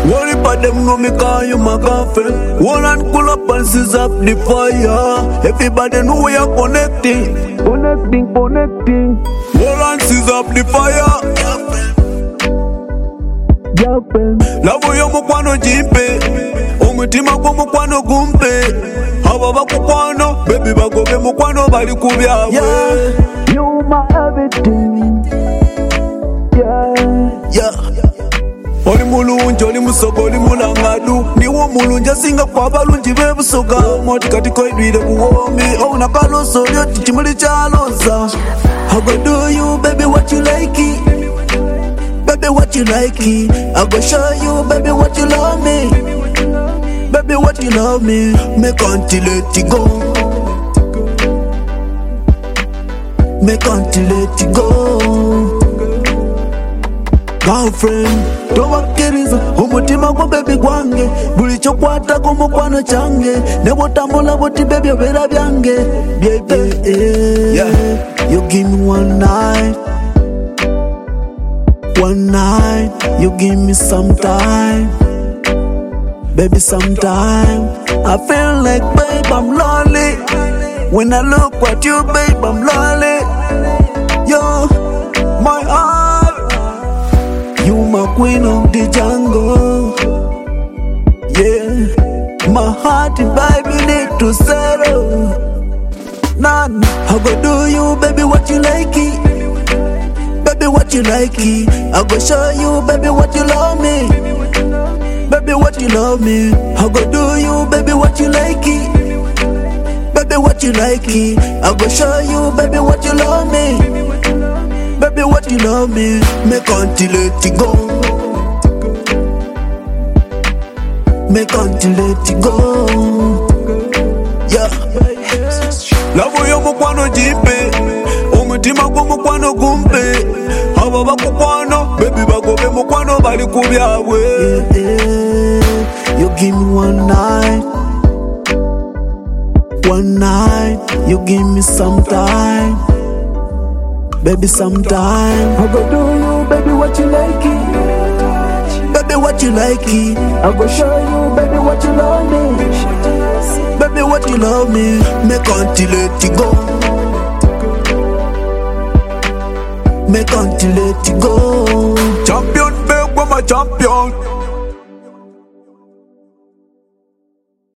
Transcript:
Worry about them, no me call you my girlfriend. One and pull up and seize up the fire. Everybody know we are connecting. Connecting. One and seize up the fire. Lavo yo mukwano jimpe, omutima gwo mukwano gumpe. Abo bakukwano, baby bagobe mukwano bali kubyawe. Yeah, you my everything. Yeah. Oli mulungi, oli musogo, oli mulangadu. Niwo mulungi asinga kwa balungi bebusoga. Moti katiko idwire buwomi. Ouna kaloso, olyo tichimuli chaloza. I go do you, baby, what you like it. Baby, what you like it. I go show you, baby, what you love me. Baby, what you love me. Make until let you go. Make until let you go. Girlfriend, tobakiriza umutima gwo baby gwange. Buli chokwata ku mukwano change. Nebotambula boti baby obera byange. Baby, you give me one night. One night, you give me some time. Baby, sometime I feel like, babe, I'm lonely. When I look at you, babe, I'm lonely. Yo, my heart, you my queen of the jungle. Yeah, my heart, baby, need to settle. Nah, I go do you, baby, what you like it. Baby, what you like it. I go show you, baby, what you love me. Baby, what you love me. I go do you, baby, what you like it. Baby, what you like it. I go show you, baby, what you love me. Baby, what you love me. Make until let you go. Make until let you go. Yeah. Love yo mukwano jimpe, omutima gwo mukwano gumpe. Abo bakukwano, baby bagobe mukwano bali kubyawe. You give me one night. One night, you give me some time. Baby, sometime I go do you, baby, what you like it. Baby, what you like it. I go show you, baby, what you love me. Baby, what you love me. Make until let you go. Make until let you go. Champion, babe, I'm a champion.